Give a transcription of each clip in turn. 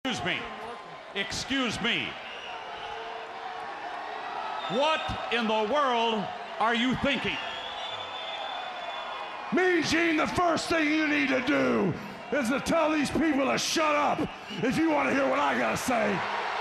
Excuse me. What in the world are you thinking? Mean Gene, the first thing you need to do is to tell these people to shut up if you want to hear what I gotta say.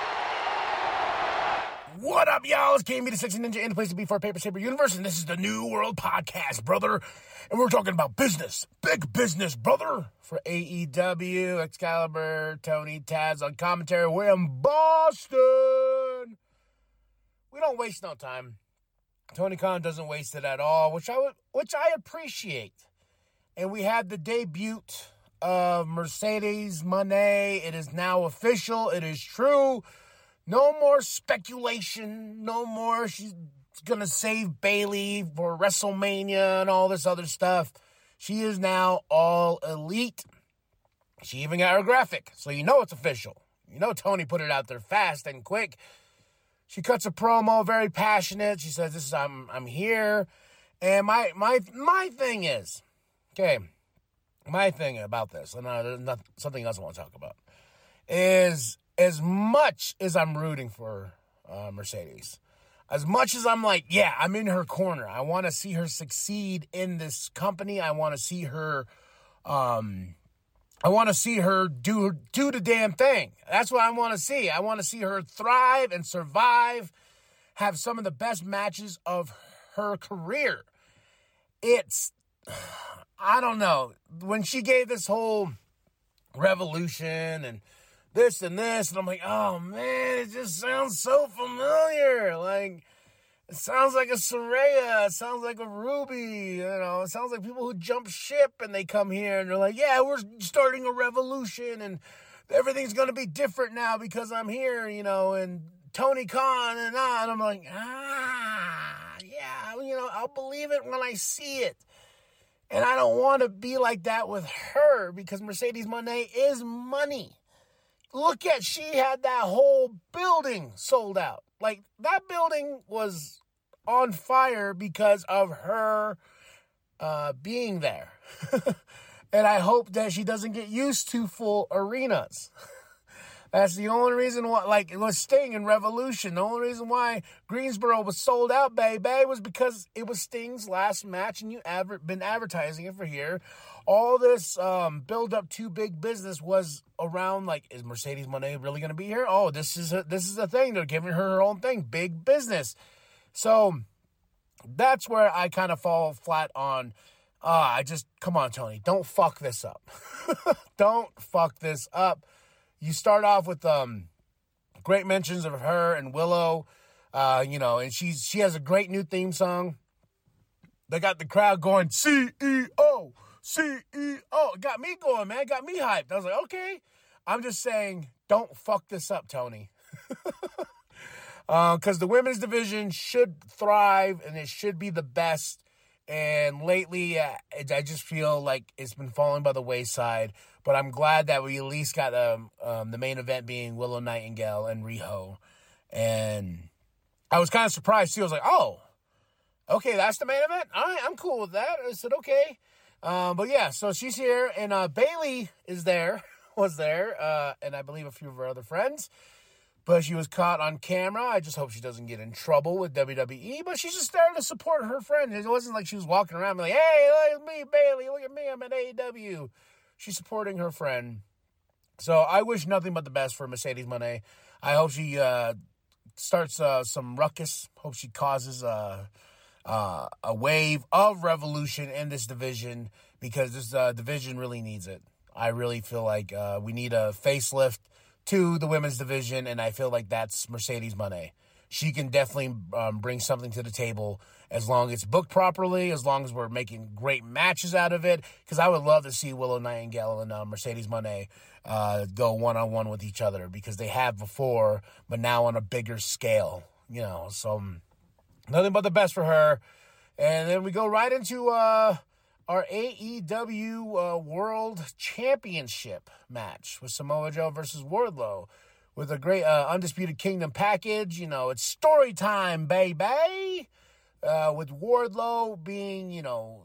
What up, y'all? It's KMB the Sexy Ninja in the place to be for Paper Saber Universe, and this is the New World Podcast, brother. And we're talking about business, big business, brother, for AEW, Excalibur, Tony, Taz on commentary. We're in Boston. We don't waste no time. Tony Khan doesn't waste it at all, which I appreciate. And we had the debut of Mercedes Moné. It is now official. It is true. No more speculation. No more she's going to save Bayley for WrestleMania and all this other stuff. She is now all elite. She even got her graphic, so you know it's official. You know Tony put it out there fast and quick. She cuts a promo, very passionate. She says, "This is I'm here." And my thing is, okay, my thing about this, and there's something else I want to talk about, is as much as I'm rooting for Mercedes, as much as I'm like, yeah, I'm in her corner. I want to see her succeed in this company. I want to see her, do the damn thing. That's what I want to see. I want to see her thrive and survive, have some of the best matches of her career. I don't know. When she gave this whole revolution and this, and I'm like, oh man, it just sounds so familiar. Like, it sounds like a Saraya. It sounds like a Ruby. It sounds like people who jump ship and they come here and they're like, yeah, we're starting a revolution and everything's going to be different now because I'm here, and Tony Khan and I'm like, yeah, I'll believe it when I see it. And I don't want to be like that with her because Mercedes Moné is money. Look at, she had that whole building sold out. Like, that building was on fire because of her being there. And I hope that she doesn't get used to full arenas. That's the only reason why, like, it was Sting in Revolution. The only reason why Greensboro was sold out, baby, was because it was Sting's last match, and been advertising it for here. All this build-up to big business was around, like, is Mercedes Moné really going to be here? Oh, this is a thing. They're giving her own thing, big business. So that's where I kind of fall flat on. Come on, Tony, don't fuck this up. Don't fuck this up. You start off with great mentions of her and Willow, and she has a great new theme song. They got the crowd going, CEO, CEO. It got me going, man. It got me hyped. I was like, okay. I'm just saying, don't fuck this up, Tony. Because the women's division should thrive, and it should be the best. And lately, I just feel like it's been falling by the wayside. But I'm glad that we at least got the main event being Willow Nightingale and Riho. And I was kind of surprised, too. I was like, oh, okay, that's the main event? All right, I'm cool with that. I said, okay. But, yeah, so she's here. And Bayley was there, and I believe a few of her other friends. But she was caught on camera. I just hope she doesn't get in trouble with WWE. But she's just there to support her friend. It wasn't like she was walking around like, hey, look at me, Bayley. Look at me. I'm at AEW. She's supporting her friend. So I wish nothing but the best for Mercedes Moné. I hope she starts some ruckus. Hope she causes a wave of revolution in this division because this division really needs it. I really feel like we need a facelift to the women's division, and I feel like that's Mercedes Moné. She can definitely bring something to the table as long as it's booked properly, as long as we're making great matches out of it, because I would love to see Willow Nightingale and Mercedes Moné go one-on-one with each other, because they have before, but now on a bigger scale, so nothing but the best for her. And then we go right into our AEW World Championship match with Samoa Joe versus Wardlow with a great Undisputed Kingdom package. It's story time, baby, with Wardlow being,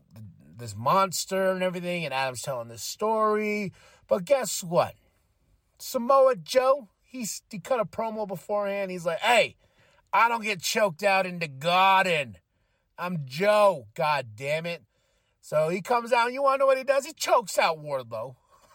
this monster and everything, and Adam's telling this story. But guess what? Samoa Joe, he cut a promo beforehand. He's like, hey, I don't get choked out in the garden. I'm Joe, god damn it. So he comes out, and you want to know what he does? He chokes out Wardlow.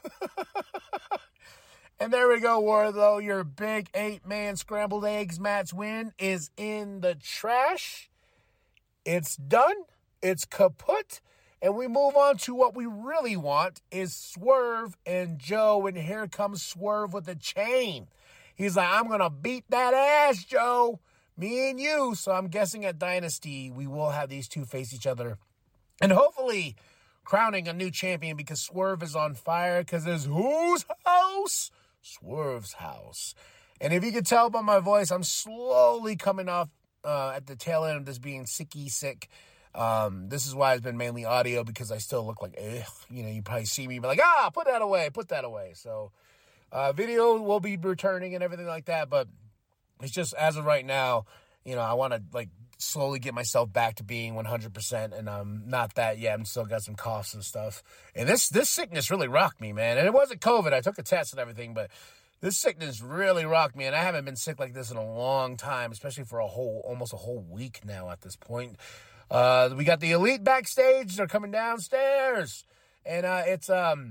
And there we go, Wardlow. Your big 8-man scrambled eggs match win is in the trash. It's done. It's kaput. And we move on to what we really want is Swerve and Joe. And here comes Swerve with a chain. He's like, I'm going to beat that ass, Joe. Me and you. So I'm guessing at Dynasty, we will have these two face each other. And hopefully crowning a new champion because Swerve is on fire because it's whose house? Swerve's house. And if you can tell by my voice, I'm slowly coming off at the tail end of this being sick. This is why it's been mainly audio because I still look like, you probably see me be like, put that away. So video will be returning and everything like that. But it's just as of right now, I want to slowly get myself back to being 100%, and I'm not that yet. I'm still got some coughs and stuff. And this sickness really rocked me, man. And it wasn't COVID. I took a test and everything, but this sickness really rocked me, and I haven't been sick like this in a long time, especially for almost a whole week now at this point. We got the Elite backstage. They're coming downstairs, and it's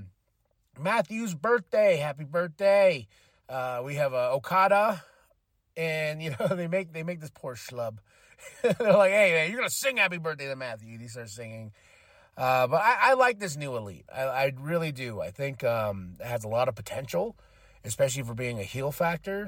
Matthew's birthday. Happy birthday. We have Okada, and they make this poor schlub. They're like, hey, man, you're going to sing happy birthday to Matthew. And he starts singing. But I like this new Elite. I really do. I think it has a lot of potential, especially for being a heel factor.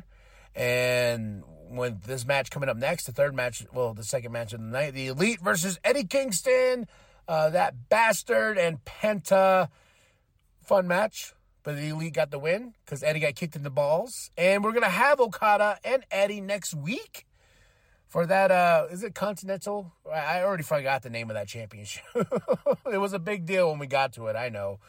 And when this match coming up next, the second match of the night, the Elite versus Eddie Kingston, that bastard and Penta. Fun match. But the Elite got the win because Eddie got kicked in the balls. And we're going to have Okada and Eddie next week. For that, is it Continental? I already forgot the name of that championship. It was a big deal when we got to it, I know.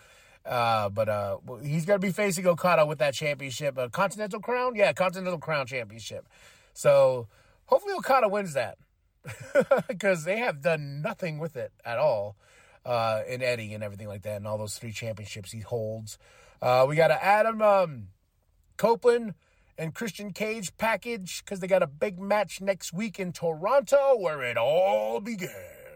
But he's going to be facing Okada with that championship. Continental Crown? Yeah, Continental Crown Championship. So hopefully Okada wins that. Because they have done nothing with it at all. In Eddie and everything like that. And all those 3 championships he holds. We got an Adam Copeland and Christian Cage package because they got a big match next week in Toronto where it all began.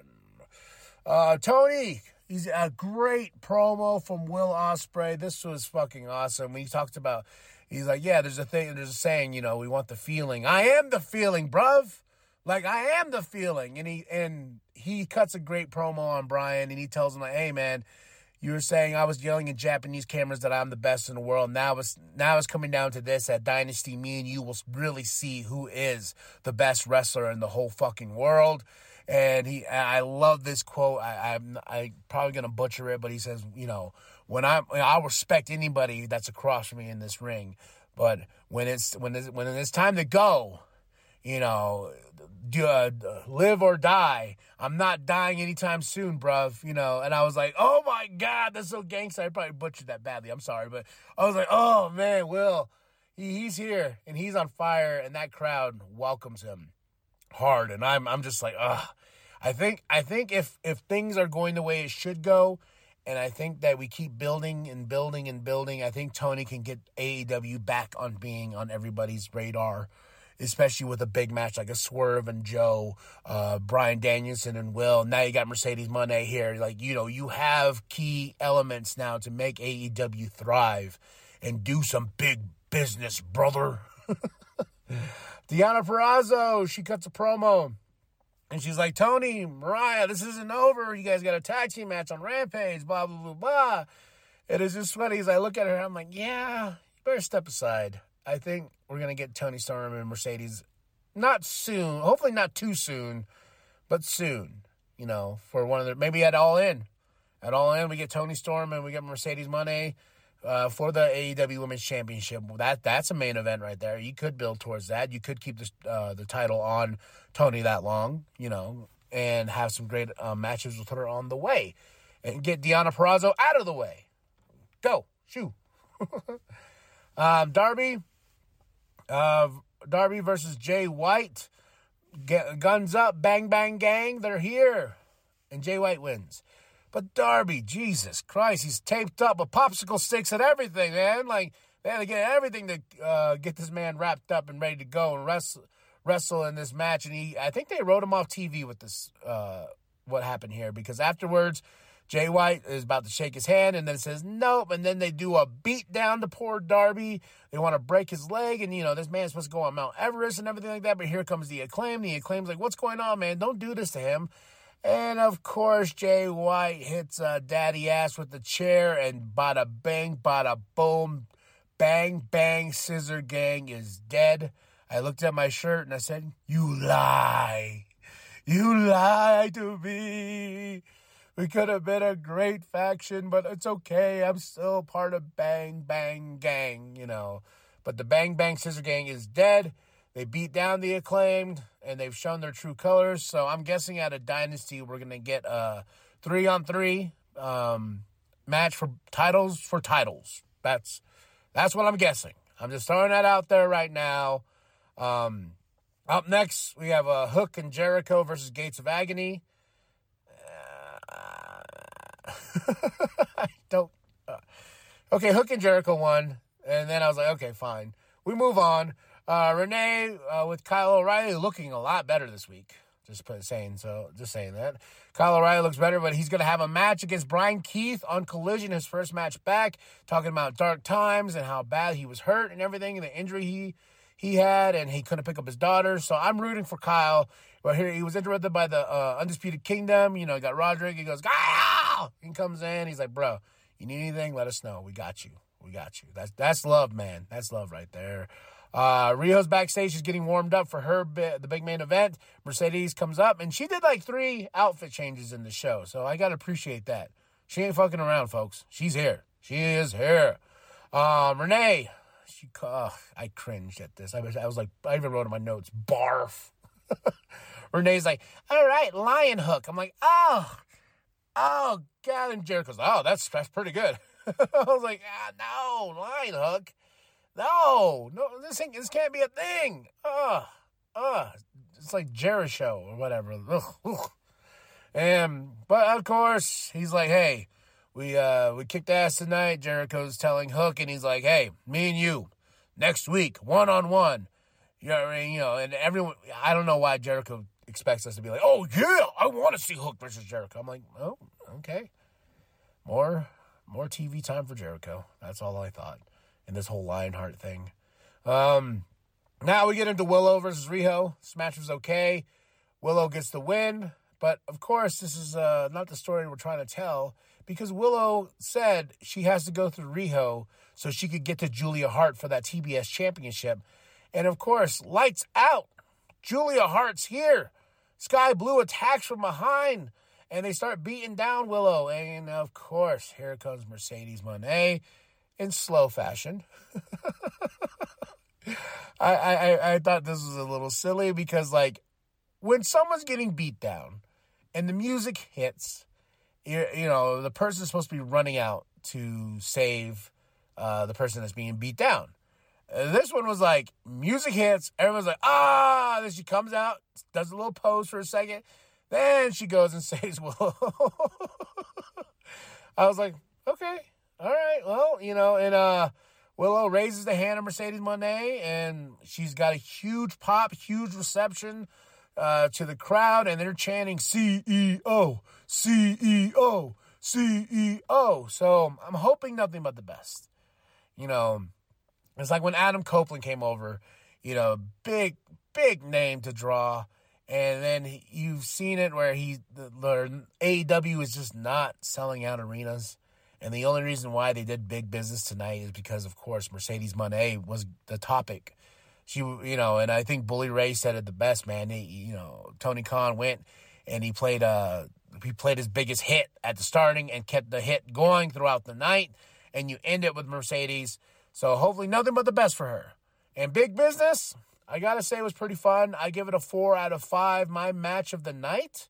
Tony, he's a great promo from Will Ospreay. This was fucking awesome. He talked about, he's like, yeah, there's a saying, we want the feeling. I am the feeling, bruv. Like, I am the feeling. And he cuts a great promo on Brian, and he tells him, like, hey, man, you were saying I was yelling in Japanese cameras that I'm the best in the world. Now it's coming down to this. At Dynasty, me and you will really see who is the best wrestler in the whole fucking world. And I love this quote. I'm probably going to butcher it, but he says, when I'll respect anybody that's across from me in this ring. But when it's time to go, live or die. I'm not dying anytime soon, bruv. And I was like, oh my God, that's so gangster. I probably butchered that badly. I'm sorry, but I was like, oh man, Will, he's here and he's on fire, and that crowd welcomes him hard. And I'm just like, I think if things are going the way it should go, and I think that we keep building and building and building, I think Tony can get AEW back on being on everybody's radar. Especially with a big match like a Swerve and Joe, Bryan Danielson and Will. Now you got Mercedes Moné here. You have key elements now to make AEW thrive and do some big business, brother. Deonna Purrazzo, she cuts a promo. And she's like, Tony, Mariah, this isn't over. You guys got a tag team match on Rampage, blah, blah, blah, blah. It is just funny as I look at her, I'm like, yeah, you better step aside. I think we're going to get Tony Storm and Mercedes not soon, hopefully not too soon, but soon, for one of the, maybe at All In. At All In, we get Tony Storm and we get Mercedes Moné for the AEW Women's Championship. That's a main event right there. You could build towards that. You could keep the title on Tony that long, and have some great matches with her on the way. And get Deonna Purrazzo out of the way. Go. Shoo. Darby versus Jay White. Guns up, bang, bang, gang. They're here. And Jay White wins. But Darby, Jesus Christ, he's taped up with popsicle sticks and everything, man. Like, They had to get everything to get this man wrapped up and ready to go and wrestle in this match. And I think they wrote him off TV with this, what happened here, because afterwards, Jay White is about to shake his hand and then says nope. And then they do a beat down to poor Darby. They want to break his leg. And, this man's supposed to go on Mount Everest and everything like that. But here comes the Acclaim. The Acclaim's like, what's going on, man? Don't do this to him. And, of course, Jay White hits Daddy Ass with the chair, and bada bang, bada boom, bang, bang, Scissor Gang is dead. I looked at my shirt and I said, you lie. You lie to me. We could have been a great faction, but it's okay. I'm still part of Bang Bang Gang, But the Bang Bang Scissor Gang is dead. They beat down the Acclaimed, and they've shown their true colors. So I'm guessing at a Dynasty, we're going to get a 3-on-3 match for titles. That's what I'm guessing. I'm just throwing that out there right now. Up next, we have Hook and Jericho versus Gates of Agony. Okay, Hook and Jericho won, and then I was like, okay, fine. We move on. Renee with Kyle O'Reilly looking a lot better this week. Just saying that. Kyle O'Reilly looks better, but he's going to have a match against Brian Keith on Collision, his first match back, talking about dark times and how bad he was hurt and everything, and the injury he had, and he couldn't pick up his daughter. So I'm rooting for Kyle. But here he was interrupted by the Undisputed Kingdom. He got Roderick. He goes, Kyle! He comes in. He's like, bro, you need anything? Let us know. We got you. That's love, man. That's love right there. Rio's backstage. She's getting warmed up for the big main event. Mercedes comes up, and she did like 3 outfit changes in the show. So I got to appreciate that. She ain't fucking around, folks. She's here. She is here. Renee. I cringed at this. I was like, I even wrote in my notes, barf. Renee's like, all right, Lion Hook. I'm like, oh, God. And Jericho's like, oh, that's pretty good. I was like, no, Lion Hook. No, this can't be a thing. It's like Jericho or whatever. But of course, he's like, hey, we kicked ass tonight. Jericho's telling Hook, and he's like, hey, me and you, next week, 1-on-1. And everyone, I don't know why Jericho expects us to be like, oh, yeah, I want to see Hook versus Jericho. I'm like, oh, okay. More TV time for Jericho. That's all I thought in this whole Lionheart thing. Now we get into Willow versus Riho. This match was okay. Willow gets the win. But, of course, this is not the story we're trying to tell, because Willow said she has to go through Riho so she could get to Julia Hart for that TBS championship. And, of course, lights out. Julia Hart's here. Sky Blue attacks from behind, and they start beating down Willow. And, of course, here comes Mercedes Moné in slow fashion. I thought this was a little silly because, like, when someone's getting beat down and the music hits, the person's supposed to be running out to save the person that's being beat down. This one was like, music hits, everyone's like, then she comes out, does a little pose for a second, then she goes and saves Willow. I was like, okay, all right, well, and Willow raises the hand of Mercedes Moné, and she's got a huge pop, huge reception to the crowd, and they're chanting CEO, CEO, CEO. So I'm hoping nothing but the best. It's like when Adam Copeland came over, big name to draw. And then you've seen it where the AEW is just not selling out arenas. And the only reason why they did big business tonight is because, of course, Mercedes Moné was the topic. She, and I think Bully Ray said it the best, man. Tony Khan went and he played his biggest hit at the starting and kept the hit going throughout the night. And you end it with Mercedes. So hopefully nothing but the best for her. And big business, I got to say, it was pretty fun. I give it a 4 out of 5. My match of the night.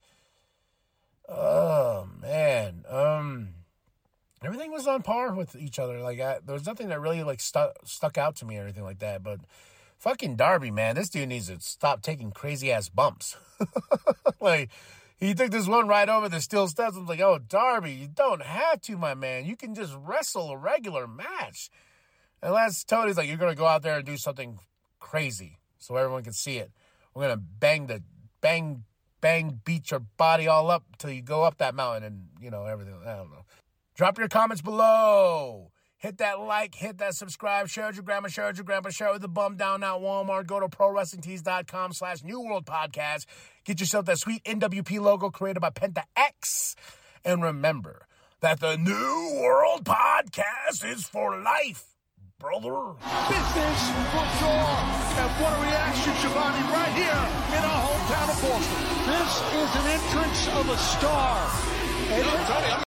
Oh, man. Everything was on par with each other. Like, there was nothing that really, like, stuck out to me or anything like that. But fucking Darby, man, this dude needs to stop taking crazy-ass bumps. Like, he took this one right over the steel steps. I was like, oh, Darby, you don't have to, my man. You can just wrestle a regular match. Unless Tony's like, you're going to go out there and do something crazy so everyone can see it. We're going to beat your body all up till you go up that mountain and, everything. I don't know. Drop your comments below. Hit that like, hit that subscribe, share with your grandma, share with your grandpa, share with the bum down at Walmart. Go to ProWrestlingTees.com/New World Podcast. Get yourself that sweet NWP logo created by Penta X. And remember that the New World Podcast is for life, brother. Business for sure. And what a reaction, Giovanni, right here in our hometown of Boston. This is an entrance of a star.